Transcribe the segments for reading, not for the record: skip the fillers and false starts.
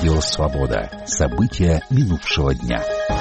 Радио «Свобода». События минувшего дня.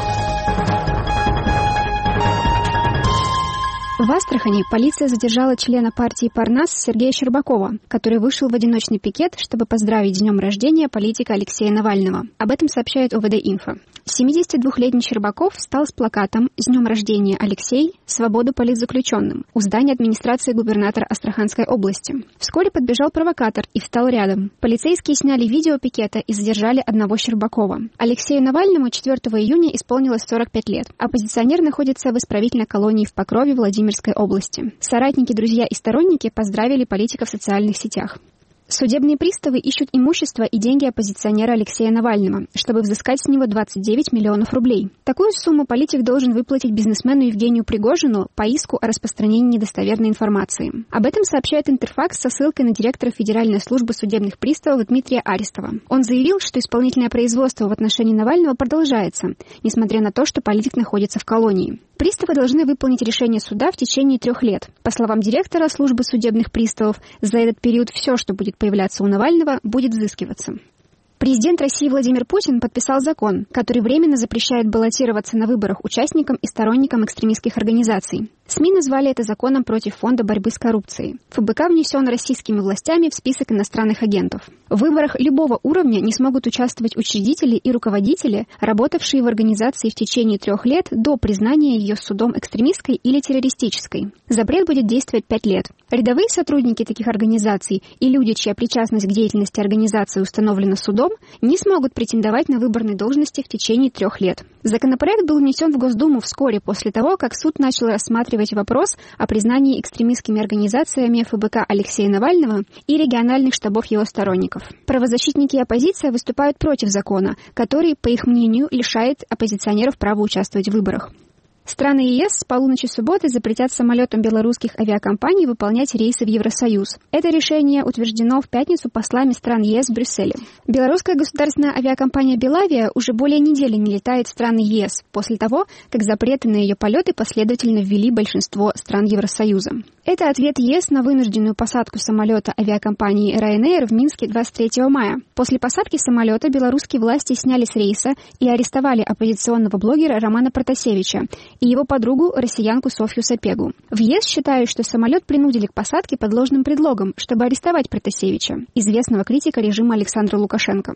В Астрахани полиция задержала члена партии «Парнас» Сергея Щербакова, который вышел в одиночный пикет, чтобы поздравить с днем рождения политика Алексея Навального. Об этом сообщает ОВД-Инфо. 72-летний Щербаков встал с плакатом «С днем рождения, Алексей! Свободу политзаключенным» у здания администрации губернатора Астраханской области. Вскоре подбежал провокатор и встал рядом. Полицейские сняли видео пикета и задержали одного Щербакова. Алексею Навальному 4 июня исполнилось 45 лет. Оппозиционер находится в исправительной колонии в Покрове Владимирской области. Соратники, друзья и сторонники поздравили политика в социальных сетях. Судебные приставы ищут имущество и деньги оппозиционера Алексея Навального, чтобы взыскать с него 29 миллионов рублей. Такую сумму политик должен выплатить бизнесмену Евгению Пригожину по иску о распространении недостоверной информации. Об этом сообщает Интерфакс со ссылкой на директора Федеральной службы судебных приставов Дмитрия Аристова. Он заявил, что исполнительное производство в отношении Навального продолжается, несмотря на то, что политик находится в колонии. Приставы должны выполнить решение суда в течение 3 лет. По словам директора службы судебных приставов, за этот период все, что будет появляться у Навального, будет взыскиваться. Президент России Владимир Путин подписал закон, который временно запрещает баллотироваться на выборах участникам и сторонникам экстремистских организаций. СМИ назвали это законом против Фонда борьбы с коррупцией. ФБК внесен российскими властями в список иностранных агентов. В выборах любого уровня не смогут участвовать учредители и руководители, работавшие в организации в течение 3 лет до признания ее судом экстремистской или террористической. Запрет будет действовать 5 лет. Рядовые сотрудники таких организаций и люди, чья причастность к деятельности организации установлена судом, не смогут претендовать на выборные должности в течение 3 лет. Законопроект был внесен в Госдуму вскоре после того, как суд начал рассматривать вопрос о признании экстремистскими организациями ФБК Алексея Навального и региональных штабов его сторонников. Правозащитники и оппозиция выступают против закона, который, по их мнению, лишает оппозиционеров права участвовать в выборах. Страны ЕС с полуночи субботы запретят самолетам белорусских авиакомпаний выполнять рейсы в Евросоюз. Это решение утверждено в пятницу послами стран ЕС в Брюсселе. Белорусская государственная авиакомпания «Белавия» уже более недели не летает в страны ЕС, после того, как запреты на ее полеты последовательно ввели большинство стран Евросоюза. Это ответ ЕС на вынужденную посадку самолета авиакомпании Ryanair в Минске 23 мая. После посадки самолета белорусские власти сняли с рейса и арестовали оппозиционного блогера Романа Протасевича и его подругу, россиянку Софью Сапегу. В ЕС считают, что самолет принудили к посадке под ложным предлогом, чтобы арестовать Протасевича, известного критика режима Александра Лукашенко.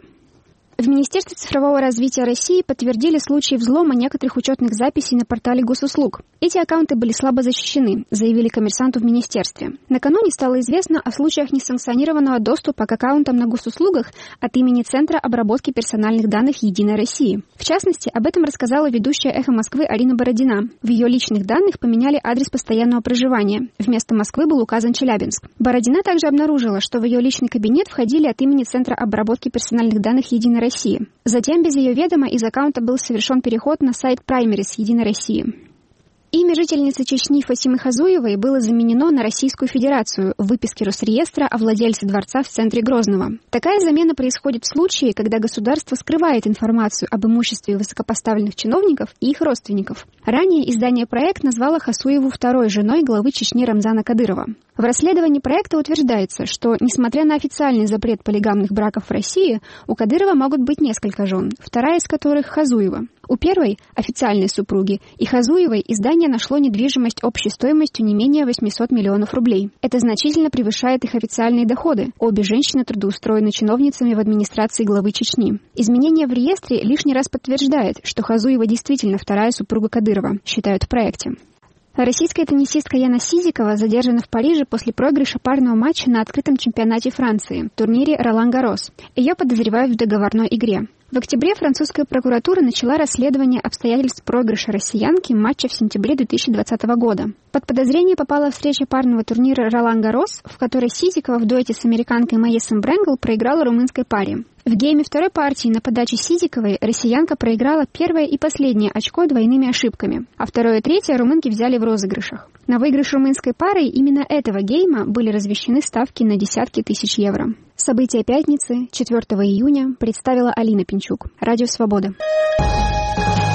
В Министерстве цифрового развития России подтвердили случаи взлома некоторых учетных записей на портале госуслуг. Эти аккаунты были слабо защищены, заявили коммерсанту в министерстве. Накануне стало известно о случаях несанкционированного доступа к аккаунтам на госуслугах от имени Центра обработки персональных данных «Единой России». В частности, об этом рассказала ведущая «Эхо Москвы» Арина Бородина. В ее личных данных поменяли адрес постоянного проживания. Вместо Москвы был указан Челябинск. Бородина также обнаружила, что в ее личный кабинет входили от имени Центра обработки персональных данных «Единой России». Затем без ее ведома из аккаунта был совершен переход на сайт Primaries Единой России. Имя жительницы Чечни Фатимы Хазуевой было заменено на Российскую Федерацию в выписке Росреестра о владельце дворца в центре Грозного. Такая замена происходит в случае, когда государство скрывает информацию об имуществе высокопоставленных чиновников и их родственников. Ранее издание «Проект» назвало Хасуеву второй женой главы Чечни Рамзана Кадырова. В расследовании проекта утверждается, что, несмотря на официальный запрет полигамных браков в России, у Кадырова могут быть несколько жен, вторая из которых – Хазуева. У первой, официальной супруги, и Хазуевой издание нашло недвижимость общей стоимостью не менее 800 миллионов рублей. Это значительно превышает их официальные доходы. Обе женщины трудоустроены чиновницами в администрации главы Чечни. Изменение в реестре лишний раз подтверждает, что Хазуева действительно вторая супруга Кадырова, считают в проекте. Российская теннисистка Яна Сизикова задержана в Париже после проигрыша парного матча на открытом чемпионате Франции, турнире Ролан-Гаррос. Ее подозревают в договорной игре. В октябре французская прокуратура начала расследование обстоятельств проигрыша россиянки матча в сентябре 2020 года. Под подозрение попала встреча парного турнира Ролан-Гаррос, в которой Сизикова в дуэте с американкой Майесом Брэнгл проиграла румынской паре. В гейме второй партии на подаче Сизиковой россиянка проиграла первое и последнее очко двойными ошибками, а второе и третье румынки взяли в розыгрышах. На выигрыш румынской парой именно этого гейма были размещены ставки на десятки тысяч евро. События пятницы, 4 июня, представила Алина Пинчук. Радио «Свобода».